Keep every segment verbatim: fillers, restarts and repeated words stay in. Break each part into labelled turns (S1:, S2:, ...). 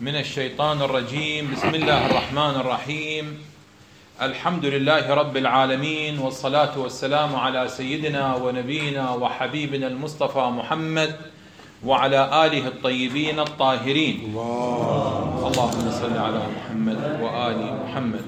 S1: من الشيطان الرجيم. بسم الله الرحمن الرحيم. الحمد لله رب العالمين، والصلاة والسلام على سيدنا ونبينا وحبيبنا المصطفى محمد وعلى آله الطيبين الطاهرين. الله. اللهم صل على محمد وآل محمد.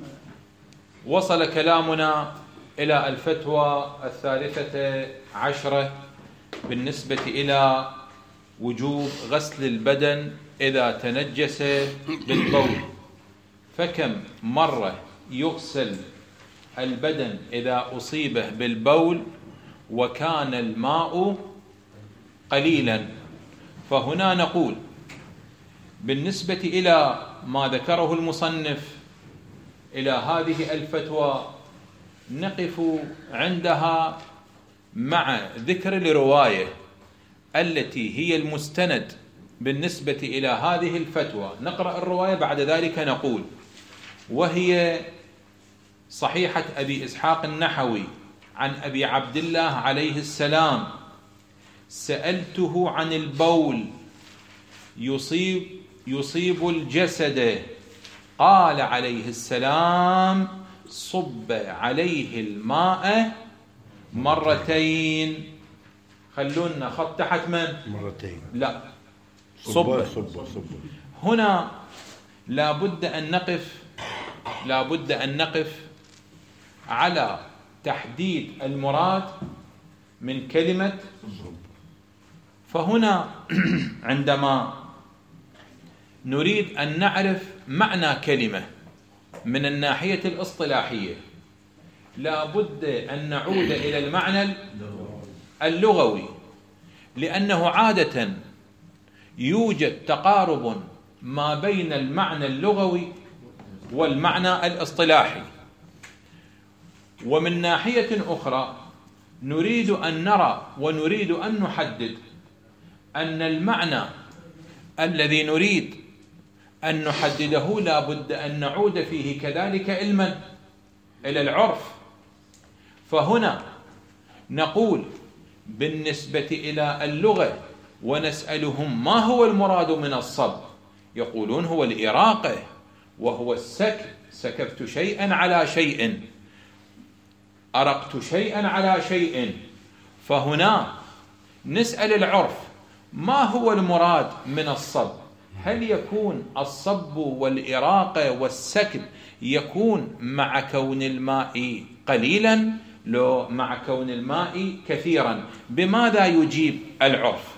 S1: وصل كلامنا إلى الفتوى الثالثة عشرة بالنسبة إلى وجوب غسل البدن إذا تنجس بالبول. فكم مرة يغسل البدن إذا أصيبه بالبول وكان الماء قليلا؟ فهنا نقول بالنسبة إلى ما ذكره المصنف إلى هذه الفتوى نقف عندها مع ذكر الرواية التي هي المستند بالنسبة إلى هذه الفتوى. نقرأ الرواية بعد ذلك نقول: وهي صحيحة أبي إسحاق النحوي عن أبي عبد الله عليه السلام: سألته عن البول يصيب يصيب الجسد، قال عليه السلام: صب عليه الماء مرتين. خلونا خط تحت من؟
S2: مرتين.
S1: لا، صب.
S2: صب صب.
S1: هنا لا بد أن نقف لا بد أن نقف على تحديد المراد من كلمة صب. فهنا عندما نريد أن نعرف معنى كلمة من الناحية الاصطلاحية لا بد أن نعود إلى المعنى اللغوي، لأنه عادة يوجد تقارب ما بين المعنى اللغوي والمعنى الاصطلاحي. ومن ناحية أخرى نريد أن نرى ونريد أن نحدد أن المعنى الذي نريد أن نحدده لا بد أن نعود فيه كذلك علما إلى العرف. فهنا نقول بالنسبة إلى اللغة ونسألهم ما هو المراد من الصب، يقولون هو الإراقة وهو السكب. سكبت شيئا على شيء، أرقت شيئا على شيء. فهنا نسأل العرف ما هو المراد من الصب؟ هل يكون الصب والإراقة والسكب يكون مع كون الماء قليلا لو مع كون الماء كثيرا؟ بماذا يجيب العرف؟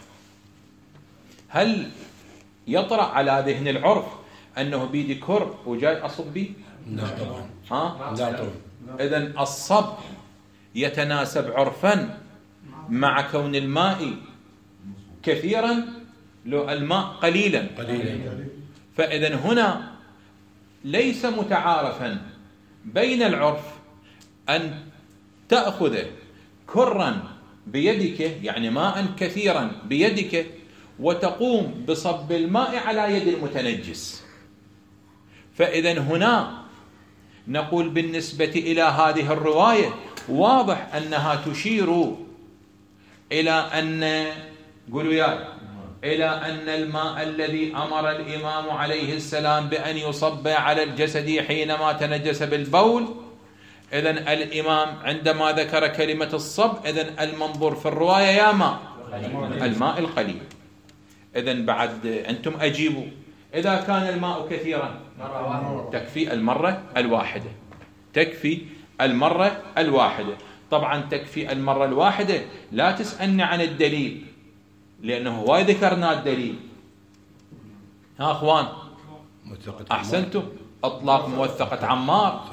S1: هل يطرأ على ذهن العرف أنه بيدي كر وجاي أصب بي؟
S2: لا طبعا.
S1: ها؟
S2: لا طبعا.
S1: إذن الصب يتناسب عرفا مع كون الماء كثيرا لو الماء قليلا.
S2: قليلا.
S1: فإذن هنا ليس متعارفا بين العرف أن تأخذ كرا بيدك، يعني ماء كثيرا بيدك، وتقوم بصب الماء على يد المتنجس. فإذن هنا نقول بالنسبة إلى هذه الرواية واضح أنها تشير إلى أن قولوا يا إلى أن الماء الذي أمر الإمام عليه السلام بأن يصب على الجسد حينما تنجس بالبول، إذن الإمام عندما ذكر كلمة الصب إذن المنظور في الرواية يا ماء الماء القليل. إذن بعد أنتم أجيبوا، إذا كان الماء كثيرا تكفي المرة الواحدة. تكفي المرة الواحدة. طبعا تكفي المرة الواحدة. لا تسألني عن الدليل لأنه هو ذكرنا الدليل. ها أخوان أحسنتم. أطلاق موثقة عمار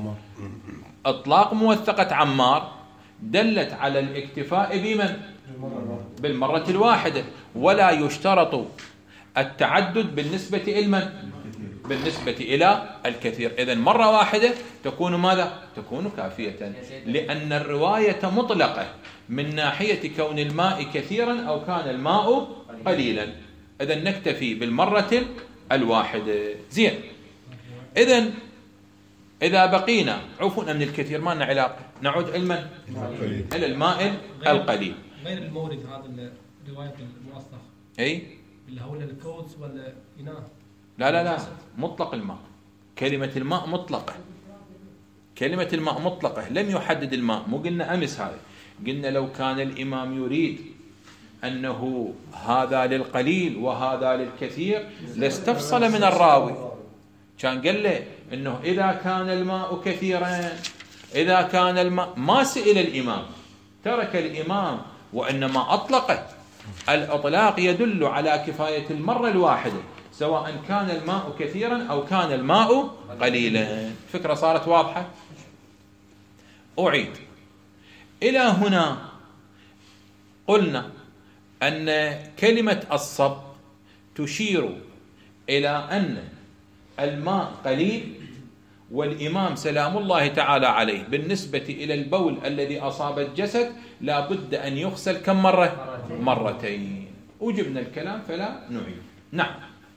S1: أطلاق موثقة عمار دلت على الاكتفاء بمن؟ بالمرة الواحدة، ولا يشترط التعدد بالنسبة إلى من؟ بالنسبة إلى الكثير. إذن مرة واحدة تكون ماذا؟ تكون كافية، لأن الرواية مطلقة من ناحية كون الماء كثيرا أو كان الماء قليلا. إذن نكتفي بالمرة الواحدة. زين. إذن إذا بقينا عفوا من الكثير ما لنا علاقة، نعود علما إلى الماء القليل.
S3: غير المورد هذا الرواية المؤصلة.
S1: أي
S3: اللي هو الكوز ولا إناء؟
S1: لا لا لا مطلق الماء. كلمة الماء مطلقة، كلمة الماء مطلقة، لم يحدد الماء. مو قلنا أمس هذا، قلنا لو كان الإمام يريد أنه هذا للقليل وهذا للكثير لاستفصل من الراوي، كان قال له أنه إذا كان الماء كثيرا، إذا كان الماء، ما سئل الإمام، ترك الإمام، وإنما أطلقه. الإطلاق يدل على كفاية المرة الواحدة سواء كان الماء كثيرا أو كان الماء قليلا. فكرة صارت واضحة؟ أعيد. إلى هنا قلنا أن كلمة الصب تشير إلى أن الماء قليل، والإمام سلام الله تعالى عليه بالنسبة إلى البول الذي أصاب الجسد لا بد أن يغسل كم مرة؟ مرتين. وجبنا الكلام فلا نعيد. نعم.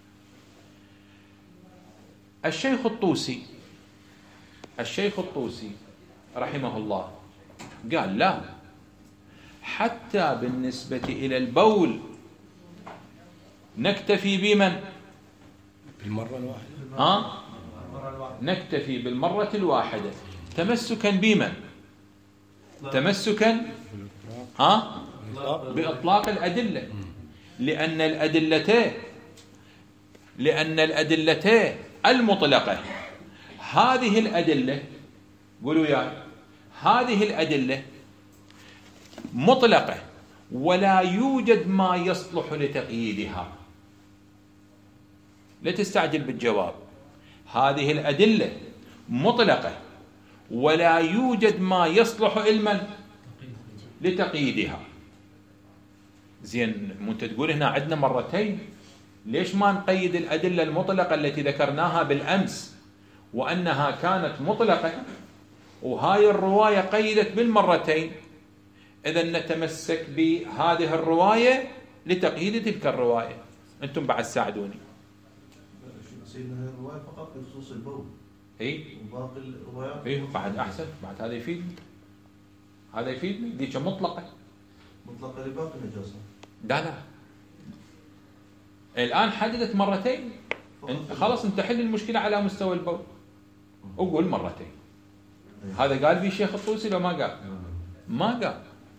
S1: الشيخ الطوسي الشيخ الطوسي رحمه الله قال لا، حتى بالنسبة إلى البول نكتفي بمن؟
S2: بالمرة الواحدة.
S1: ها؟ نكتفي بالمرة الواحدة تمسكا بمن؟ تمسكا ها؟ بإطلاق الأدلة، لأن الأدلتين لأن الأدلتين المطلقة، هذه الأدلة، قولوا يا، هذه الأدلة مطلقة ولا يوجد ما يصلح لتقييدها. لا تستعجل بالجواب. هذه الأدلة مطلقة ولا يوجد ما يصلح علما لتقييدها. زين، مو انت تقول هنا عندنا مرتين، ليش ما نقيد الأدلة المطلقة التي ذكرناها بالأمس وأنها كانت مطلقة، وهاي الرواية قيدت بالمرتين؟ إذن نتمسك بهذه الرواية لتقييد تلك الرواية. أنتم بعد ساعدوني.
S3: سيدنا الرواية فقط بخصوص البول.
S1: إيه؟
S3: وباقي الروايات
S1: إيه بعد أحسن، بعد هذا يفيدني، هذا يفيدني. دي مطلقة
S3: مطلقة لباقي النجاسة.
S1: لا لا، الآن حددت مرتين. خلاص انت حل المشكلة على مستوى البول وقول مرتين. هذا قال به الشيخ الطوسي لو ما قال؟ ما قال.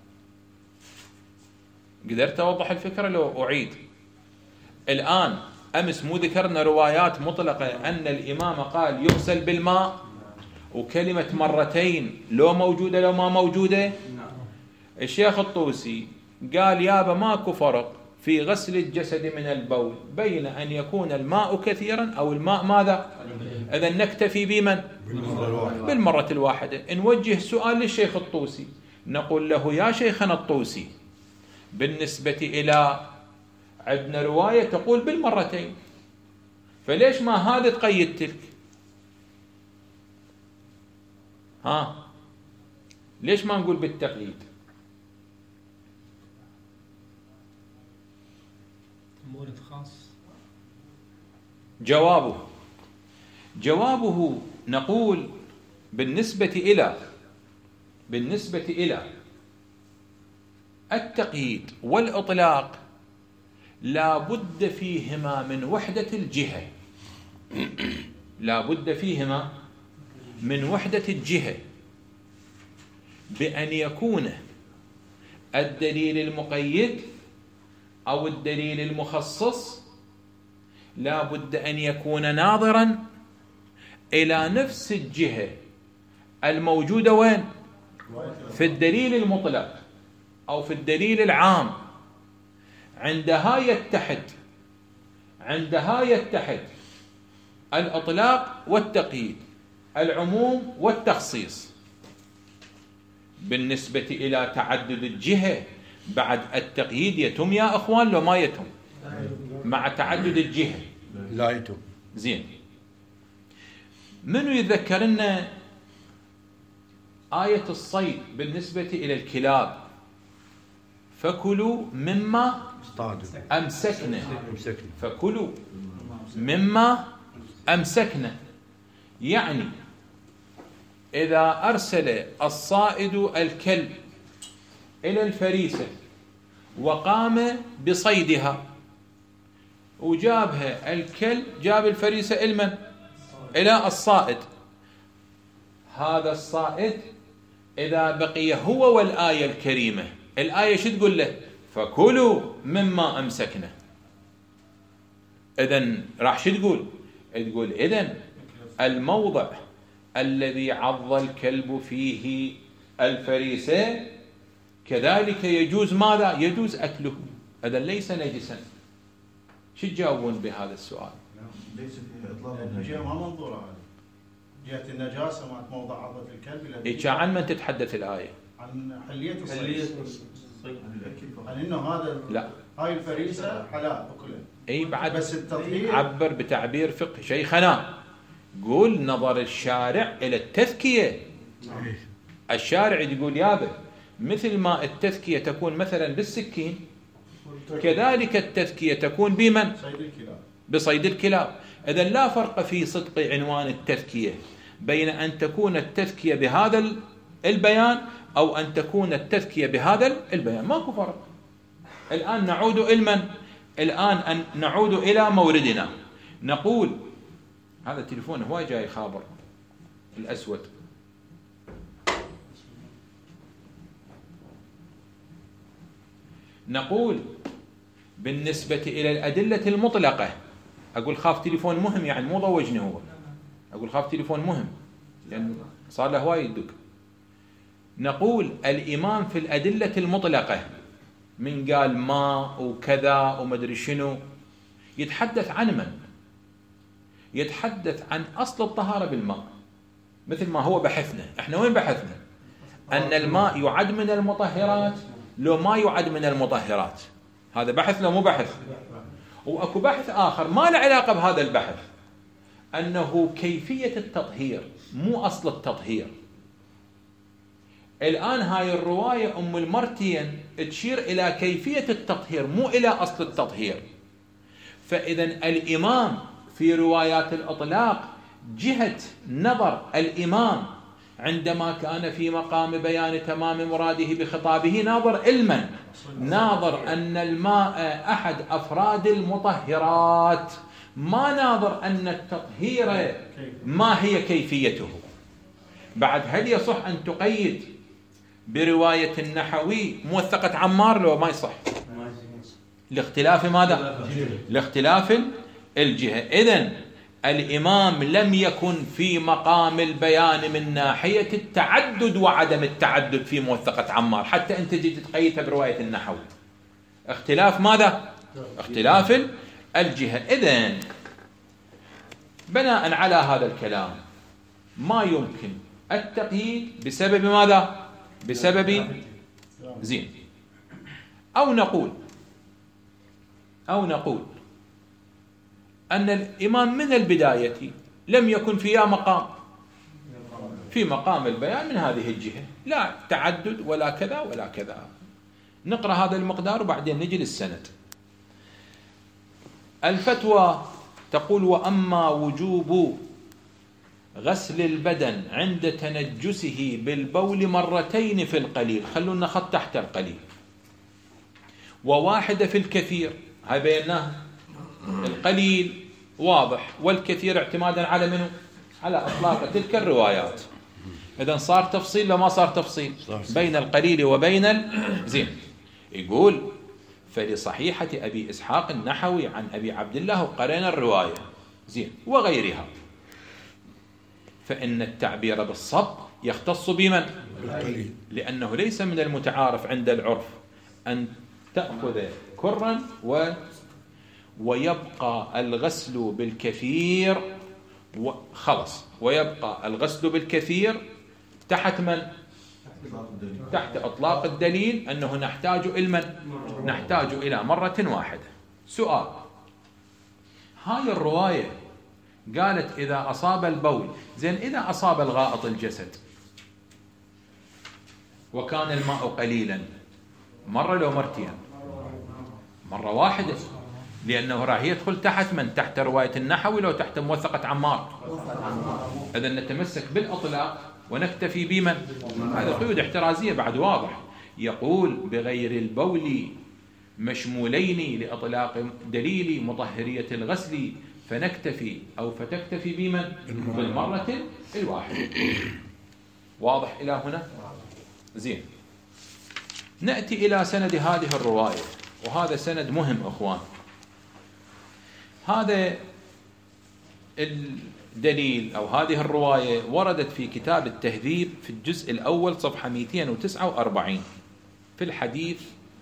S1: قدرت أوضح الفكرة لو أعيد؟ الآن أمس مو ذكرنا روايات مطلقة أن الإمام قال يغسل بالماء، وكلمة مرتين لو موجودة لو ما موجودة؟ الشيخ الطوسي قال يابا ماكو فرق في غسل الجسد من البول بين أن يكون الماء كثيرا أو الماء ماذا؟ إذن نكتفي بمن؟ بالمرة الواحدة. نوجه سؤال للشيخ الطوسي، نقول له يا شيخنا الطوسي، بالنسبة إلى عندنا رواية تقول بالمرتين، فليش ما هذا تقيد تلك؟ ها؟ ليش ما نقول بالتقييد؟
S4: مورد خاص.
S1: جوابه جوابه نقول بالنسبة إلى بالنسبة إلى التقييد والإطلاق لا بد فيهما من وحدة الجهة، لا بد فيهما من وحدة الجهة، بأن يكون الدليل المقيد أو الدليل المخصص لا بد أن يكون ناظرا إلى نفس الجهة الموجودة وين؟ في الدليل المطلق أو في الدليل العام. عندها يتحد عندها يتحد الإطلاق والتقييد، العموم والتخصيص. بالنسبة إلى تعدد الجهة بعد التقييد يتم يا أخوان لو ما يتم؟ مع تعدد الجهة
S2: لا يتم.
S1: زين، منو يذكرنا آية الصيد بالنسبة إلى الكلاب؟ فكلوا مما أمسكنا فكلوا مما أمسكنا. يعني إذا أرسل الصائد الكلب إلى الفريسة وقام بصيدها، وجابها الكلب، جاب الفريسة إلمن إلى الصائد. هذا الصائد إذا بقي هو والآية الكريمة، الآية شو تقول له؟ فكلوا مما أمسكنا. إذن راح شو تقول؟ تقول إذن الموضع الذي عض الكلب فيه الفريسة كذلك يجوز ماذا؟ يجوز أكله، إذن ليس نجسا. شو تجاوبون بهذا السؤال؟
S3: ليس فيها إطلاق
S5: الجهة ما منظورة هذه جهة النجاسة مع موضع عضة الكلب.
S1: إيه عن من تتحدث الآية؟
S5: عن حلية
S3: حلية
S5: الصيد،
S3: الصيد.
S5: عن إنه هذا
S1: لا،
S5: هاي الفريسة حلال أكلها.
S1: أي بعد
S5: بس التطهير
S1: عبر بتعبير فقهي. شيخنا قول نظر الشارع إلى التذكية. الشارع يقول يابا مثل ما التذكية تكون مثلا بالسكين كذلك التذكية تكون بمن؟
S5: صيد الكلاب.
S1: بصيد الكلاب. إذن لا فرق في صدق عنوان التذكية بين أن تكون التذكية بهذا البيان أو أن تكون التذكية بهذا البيان، ماكو فرق. الآن نعود إلى من؟ الآن أن نعود إلى موردنا. نقول هذا التليفون هو جاي خابر الأسود. نقول بالنسبة إلى الأدلة المطلقة، أقول خاف تليفون مهم يعني مو ضوجني هو، أقول خاف تليفون مهم لأن صار له هواي يدق. نقول الإمام في الأدلة المطلقة من قال ما وكذا ومدري شنو يتحدث عن من؟ يتحدث عن أصل الطهارة بالماء، مثل ما هو بحثنا. احنا وين بحثنا؟ أن الماء يعد من المطهرات لو ما يعد من المطهرات. هذا بحث لو مو بحث. وأكو بحث آخر ما له علاقة بهذا البحث، أنه كيفية التطهير مو أصل التطهير. الآن هاي الرواية أم المرتين تشير إلى كيفية التطهير مو إلى أصل التطهير. فإذا الإمام في روايات الإطلاق جهة نظر الإمام عندما كان في مقام بيان تمام مراده بخطابه ناظر علما، ناظر أن الماء أحد أفراد المطهرات، ما ناظر أن التطهير ما هي كيفيته. بعد هل يصح أن تقيد برواية النحوي موثقة عمار لو ما يصح؟ لاختلاف ماذا؟ لاختلاف الجهة. إذن الإمام لم يكن في مقام البيان من ناحية التعدد وعدم التعدد في موثقة عمار حتى أنت جيت تقيدها برواية النحوي. اختلاف ماذا؟ اختلاف الجهة. إذن بناء على هذا الكلام ما يمكن التقييد بسبب ماذا؟ بسبب زين. أو نقول أو نقول أن الإمام من البداية لم يكن في مقام في مقام البيان من هذه الجهة، لا تعدد ولا كذا ولا كذا. نقرأ هذا المقدار وبعدين نجي للسند. الفتوى تقول وأما وجوب غسل البدن عند تنجسه بالبول مرتين في القليل، خلونا خط تحت القليل، وواحدة في الكثير، هاي بيناه. القليل واضح والكثير اعتمادا على منه؟ على أطلاق تلك الروايات. إذن صار تفصيل لما صار تفصيل بين القليل وبين الزين. يقول فلصحيحة أبي إسحاق النحوي عن أبي عبد الله قرينا الرواية زين وغيرها، فإن التعبير بالصب يختص بمن؟ لأنه ليس من المتعارف عند العرف أن تأخذ كرا و ويبقى الغسل بالكثير وخلص، ويبقى الغسل بالكثير تحت من؟ تحت إطلاق الدليل أنه نحتاج إلى من؟ نحتاج إلى مرة واحدة. سؤال، هاي الرواية قالت إذا أصاب البول، زين إذا أصاب الغائط الجسد وكان الماء قليلا، مرة لو مرتين؟ مرة واحدة، لأنه راح يدخل تحت من؟ تحت رواية النحوي لو تحت موثقة عمار. إذا نتمسك بالأطلاق ونكتفي بمن؟ هذا قيود احترازية بعد واضح. يقول بغير البول مشمولين لإطلاق دليل مطهرية الغسل فنكتفي أو فتكتفي بمن؟ بالمرة الواحدة. واضح إلى هنا؟ زين. نأتي إلى سند هذه الرواية، وهذا سند مهم أخوان. هذا الدليل أو هذه الرواية وردت في كتاب التهذيب في الجزء الأول صفحة مئتين وتسعة وأربعين في الحديث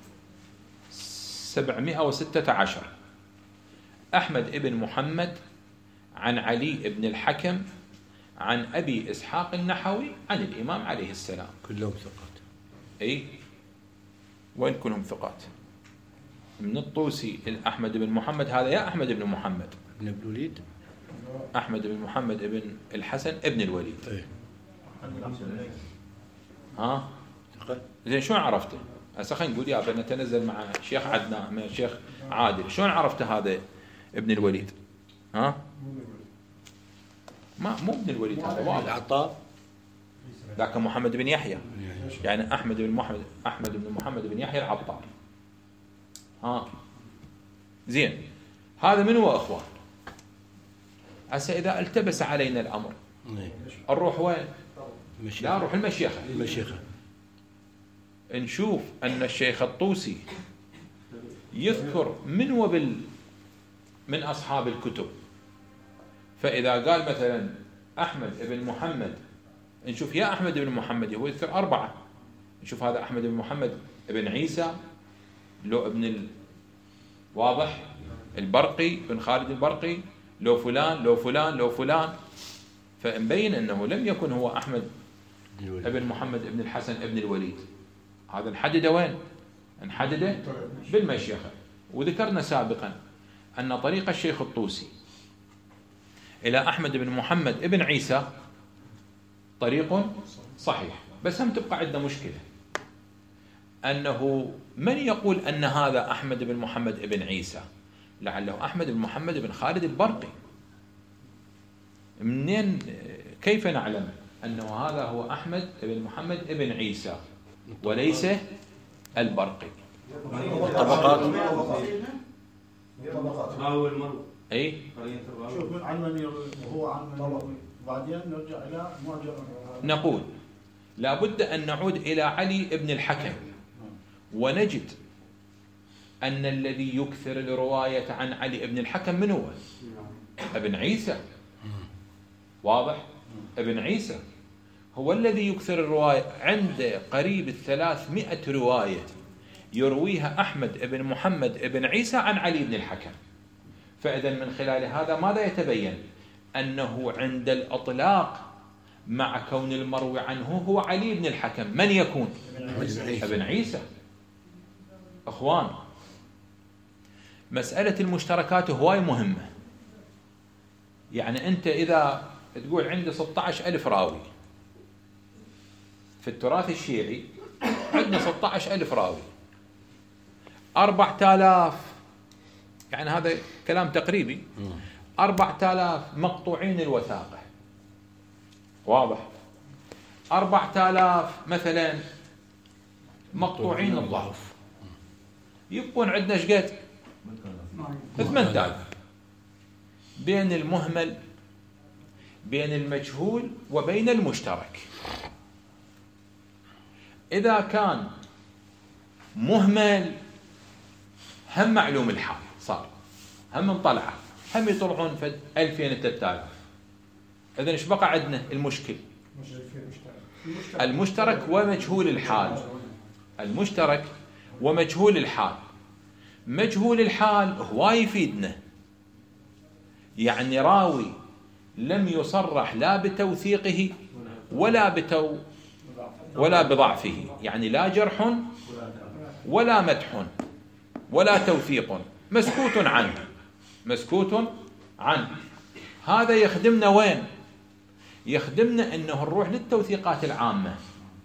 S1: سبعمائة وستة عشر. أحمد ابن محمد عن علي بن الحكم عن أبي إسحاق النحوي عن الإمام عليه السلام.
S2: كلهم ثقات.
S1: أي وين كلهم ثقات؟ من الطوسي أحمد بن محمد، هذا يا أحمد بن محمد
S2: ابن الوليد،
S1: أحمد بن محمد ابن الحسن ابن الوليد.
S2: ايه
S1: ها زين شلون عرفته؟ هسه خلينا نقول يا بنتنزل مع الشيخ عدنان مع الشيخ عادل، شلون عرفته هذا ابن الوليد؟ ها ما مو ابن الوليد، هذا واضح.
S2: العطاء
S1: ذاك محمد بن يحيى، يعني أحمد بن محمد أحمد بن محمد بن يحيى العطار. ها زين، هذا من هو أخوان؟ هسه إذا التبس علينا الأمر نروح وين؟ لا نروح المشيخة.
S2: المشيخة
S1: نشوف أن الشيخ الطوسي يذكر من وبال من أصحاب الكتب، فإذا قال مثلا أحمد بن محمد نشوف يا أحمد بن محمد، هو يذكر أربعة، نشوف هذا أحمد بن محمد ابن عيسى لو ابن ال... واضح البرقي بن خالد البرقي، لو فلان لو فلان لو فلان، فمبين أنه لم يكن هو أحمد ابن محمد ابن الحسن ابن الوليد. هذا نحدده وين؟ نحدده بالمشيخة. وذكرنا سابقا أن طريق الشيخ الطوسي إلى أحمد بن محمد ابن عيسى طريق صحيح، بس هم تبقى عندنا مشكلة، أنه من يقول أن هذا أحمد بن محمد ابن عيسى؟ لعله أحمد بن محمد بن خالد البرقي. منين كيف نعلم أنه هذا هو أحمد بن محمد ابن عيسى وليس البرقي؟
S2: طبقات
S3: راوي المرء.
S1: أي
S5: شوف من عن من هو عن من، بعدين نرجع إلى معجم.
S1: نقول لابد أن نعود إلى علي بن الحكم، ونجد أن الذي يكثر الرواية عن علي بن الحكم من هو؟ ابن عيسى. واضح؟ ابن عيسى هو الذي يكثر الرواية، عند قريب الثلاثمائة رواية يرويها أحمد بن محمد بن عيسى عن علي بن الحكم. فإذا من خلال هذا ماذا يتبين؟ أنه عند الأطلاق مع كون المروي عنه هو علي بن الحكم، من يكون؟ ابن عيسى. أخوان، مسألة المشتركات هواي مهمة. يعني أنت إذا تقول عندي ستة عشر ألف راوي في التراث الشيعي، عندنا ستة عشر ألف راوي، أربعة آلاف، يعني هذا كلام تقريبي، أربعة آلاف مقطوعين الوثاقة. واضح؟ أربعة آلاف مثلا مقطوعين الضعف، يبقون عندنا شقد؟ ثمانية آلاف. بين المهمل، بين المجهول، وبين المشترك. إذا كان مهمل هم معلوم الحال صار، هم انطلعه، هم يطلعون في ألفين ثلاثة آلاف. إذن إيش بقى عندنا؟ المشكل المشترك ومجهول الحال. المشترك ومجهول الحال. مجهول الحال هو يفيدنا، يعني راوي لم يصرح لا بتوثيقه ولا بتو ولا بضعفه، يعني لا جرح ولا مدح ولا توثيق، مسكوت عنه مسكوت عنه. هذا يخدمنا وين؟ يخدمنا أنه نروح للتوثيقات العامة.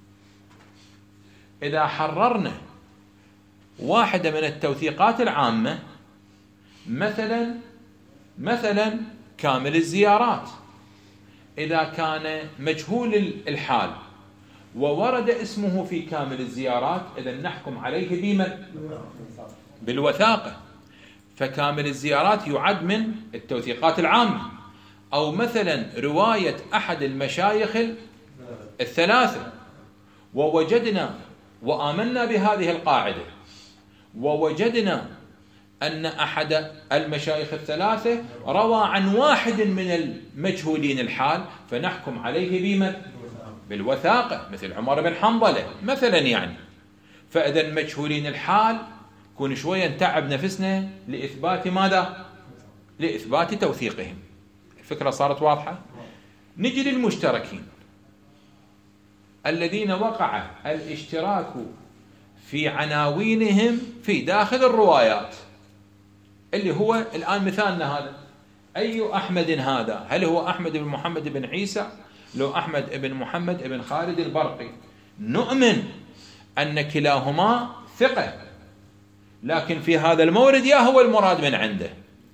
S1: إذا حررنا واحدة من التوثيقات العامة، مثلا مثلا كامل الزيارات، إذا كان مجهول الحال وورد اسمه في كامل الزيارات، إذا نحكم عليه بمن؟ بالوثاقة، فكامل الزيارات يعد من التوثيقات العامة. أو مثلا رواية أحد المشايخ الثلاثة ووجدنا وآمنا بهذه القاعدة ووجدنا أن أحد المشايخ الثلاثة روى عن واحد من المجهولين الحال، فنحكم عليه بما بالوثاقة، مثل عمر بن حنظلة مثلا يعني. فإذا مجهولين الحال كون شوية نتعب نفسنا لإثبات ماذا؟ لإثبات توثيقهم. الفكرة صارت واضحة؟ نجي للمشتركين الذين وقع الاشتراك في عناوينهم في داخل الروايات، اللي هو الآن مثالنا هذا. أي أحمد هذا؟ هل هو أحمد بن محمد بن عيسى؟ لو أحمد بن محمد بن خالد البرقي، نؤمن أن كلاهما ثقة، لكن في هذا المورد يا هو المراد من عنده.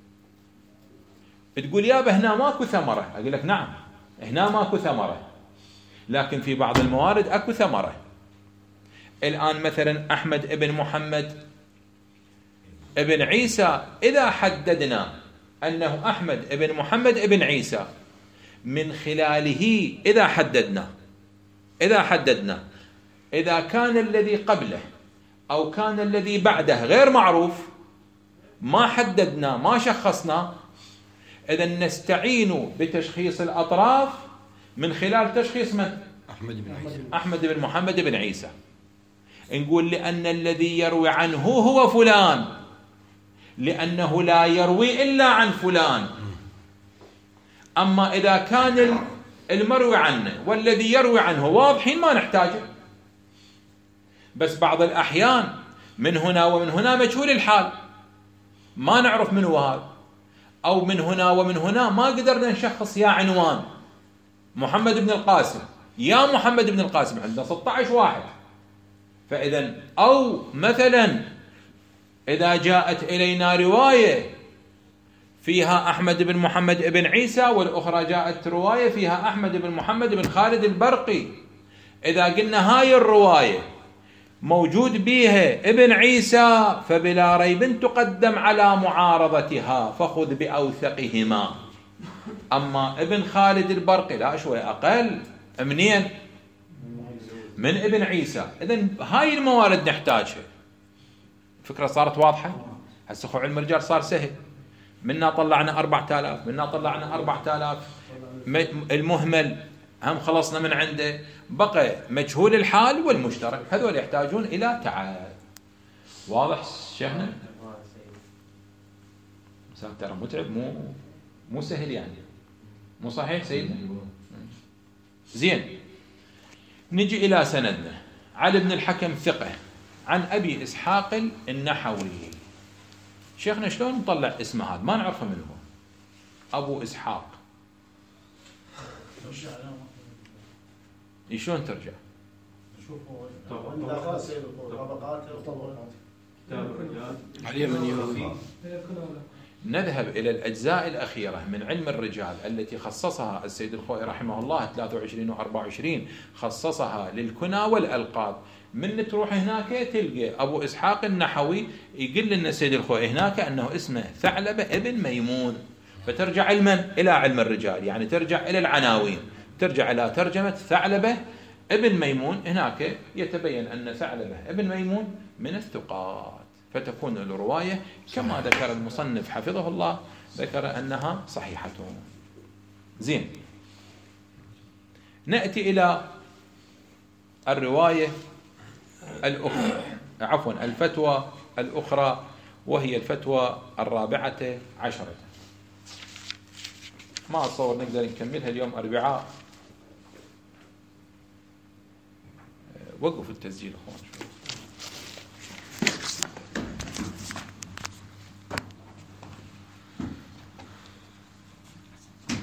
S1: بتقول يا هنا ماكو ثمرة، أقول لك نعم هنا ماكو ثمرة، لكن في بعض الموارد أكو ثمرة. الآن مثلا أحمد بن محمد ابن عيسى، إذا حددنا أنه أحمد بن محمد ابن عيسى من خلاله، إذا حددنا إذا حددنا إذا كان الذي قبله أو كان الذي بعده غير معروف، ما حددنا ما شخصنا، إذا نستعين بتشخيص الأطراف من خلال تشخيص من؟
S2: أحمد بن عيسى
S1: أحمد بن محمد بن عيسى. نقول لأن الذي يروي عنه هو فلان، لأنه لا يروي إلا عن فلان. أما إذا كان المروي عنه والذي يروي عنه واضحين ما نحتاجه، بس بعض الأحيان من هنا ومن هنا مجهول الحال، ما نعرف من هو هذا، أو من هنا ومن هنا ما قدرنا نشخص يا عنوان محمد بن القاسم يا محمد بن القاسم، عندنا ستة عشر واحد. فإذا أو مثلا إذا جاءت إلينا رواية فيها أحمد بن محمد بن عيسى والأخرى جاءت رواية فيها أحمد بن محمد بن خالد البرقي، إذا قلنا هاي الرواية موجود بها ابن عيسى فبلا ريب تقدم على معارضتها، فخذ بأوثقهما. أما ابن خالد البرقي لا، شوي أقل. منين؟ من ابن عيسى. إذن هاي الموارد نحتاجها. فكرة صارت واضحة؟ هسه خو علم الرجال صار سهل، منا طلعنا أربعة آلاف، منا طلعنا أربعة آلاف، المهمل هم خلصنا من عنده، بقى مجهول الحال والمشترك، هذول يحتاجون إلى تعال. واضح شيخنا؟ ترى متعب، مو مو سهل يعني، مو صحيح سيدنا؟ زين، نجي إلى سندنا. علي بن الحكم ثقة عن أبي إسحاق النحوي. شيخنا شلون نطلع اسمه هذا؟ ما نعرفه من هو أبو إسحاق. شلون ترجع؟
S2: علي من يروي.
S1: نذهب إلى الأجزاء الأخيرة من علم الرجال التي خصصها السيد الخوئي رحمه الله ثلاثة وعشرين وأربعة وعشرين، خصصها للكنى والألقاب. من تروح هناك تلقى أبو إسحاق النحوي يقول لنا السيد الخوئي هناك أنه اسمه ثعلبة ابن ميمون، فترجع علما إلى علم الرجال، يعني ترجع إلى العناوين، ترجع إلى ترجمة ثعلبة ابن ميمون. هناك يتبين أن ثعلبة ابن ميمون من الثقات، فتكون الرواية كما ذكر المصنف حفظه الله، ذكر أنها صحيحة. زين، نأتي إلى الرواية الأخرى، عفوا الفتوى الأخرى، وهي الفتوى الرابعة عشرة. ما أتصور نقدر نكملها اليوم أربعاء. وقفوا التسجيل أخوان.